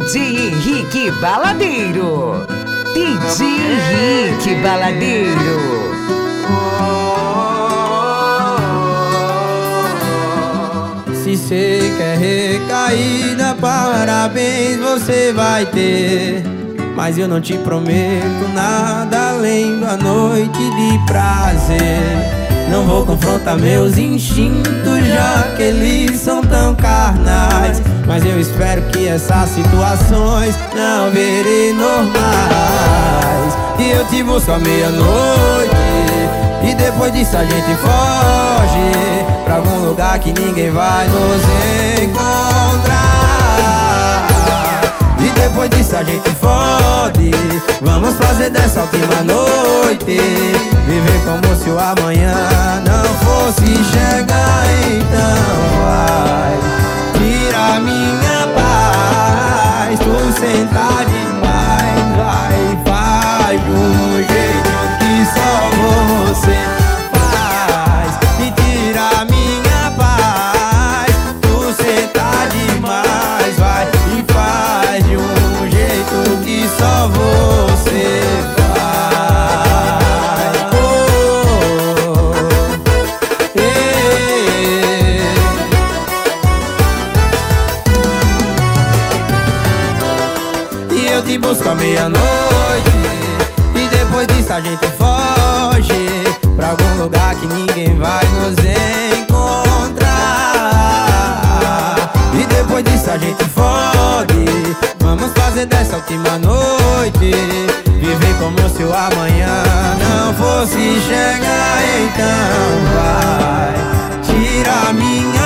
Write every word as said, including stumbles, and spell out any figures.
J Henrique Baladeiro. D J Henrique Baladeiro. Se cê quer recaída, parabéns você vai ter. Mas eu não te prometo nada além da noite de prazer. Não vou confrontar meus instintos, já que eles são tão carnais. Mas eu espero que essas situações não virem normais. E eu te busco à meia-noite, e depois disso a gente foge pra algum lugar que ninguém vai nos encontrar. E depois disso a gente fode. Vamos fazer dessa última noite viver como se o amanhã não fosse chegar. Então vai, tira minha paz. Tu senta demais, vai, faz de um jeito que só você faz. E tira minha paz. Tu senta demais, vai, e faz de um jeito que só você faz. Oh, eh. E eu te busco à meia-noite, e depois disso a gente foge pra algum lugar que ninguém vai nos encontrar. E depois disso a gente fode. Vamos fazer dessa última noite viver como se o amanhã não fosse chegar. Então vai, tira minha